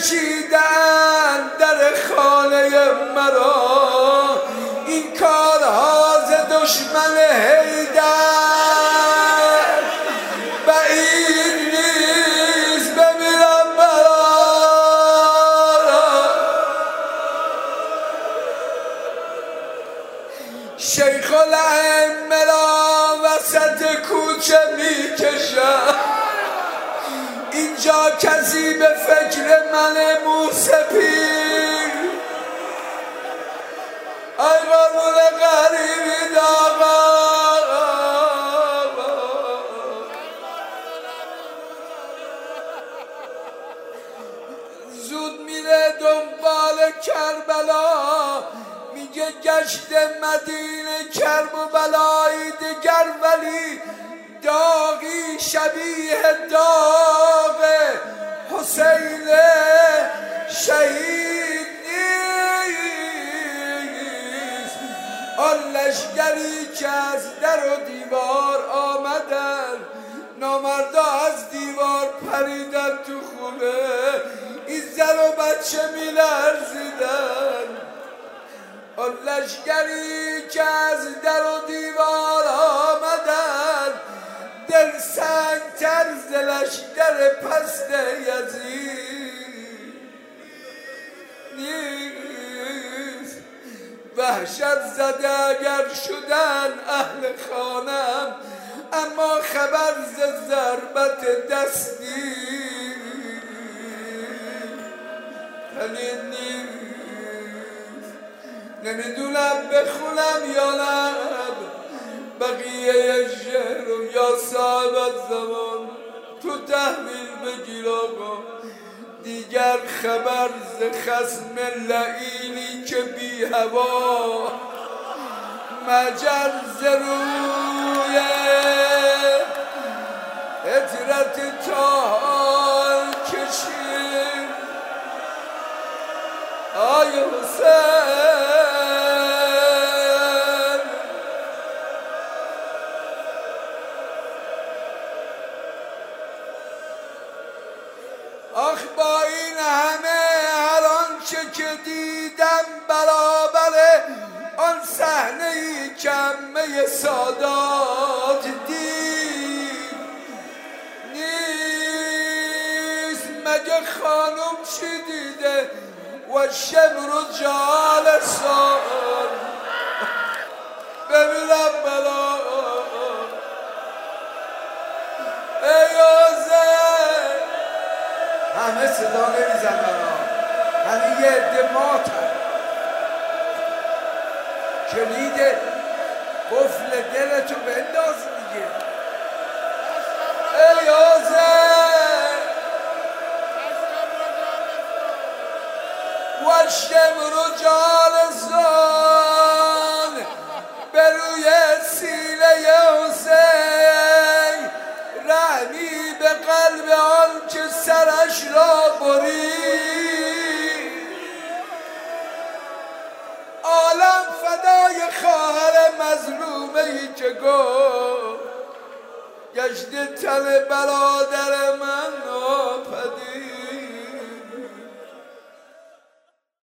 کشیدن در خانه مرا، این کارها ز دشمن حیدر بعید نیست بمیرم مرا. شیخ الائمه را وسط کوچه میکشم، اینجا کسی به فکر من موسی پیر. ای قربون غریبی داغا، زود میره دنبال کربلا، میگه گشت مدینه کرب و بلایی دگر، ولی داغی شبیه داغ حسین شهید نیست. آن لشگری که از در و دیوار آمدن، نامردا از دیوار پریدن تو خونه، این زن و بچه میلرزیدن. آن لشگری که از در و دیوار آمدن، دل سنگتر ز لشگر پست یزید نیست. وحشت زده اگر شدن اهل خانم، اما خبر ز ضربت دستی پنید نیست. نمیدونم بخونم یا نه بقیه شعر رو، یا صاحب زمان تو تحویل بگیر آقا. دیگر خبر ز خصم لعینی که بی هوا، مجر ز روی اطرت تال کشید. آی حسین آخ، با این همه هر آنچه که دیدم برابر آن صحنه ای که عمه سادات دید نیست. مگه خانم چی دیده؟ و شمر جالسان ببینم بلا. ای حسین، همه صدا نمیزنن، همه یه عده ماتن. کلید قفل دلتو بنداز دیگه. ای حسین، و شمر جالسان به روی سینه حسین، رحمی به قلب آن که سرش را برید. عالم فدای خواهر مظلومه ای که گفت گشت تن برادر من ناپدید.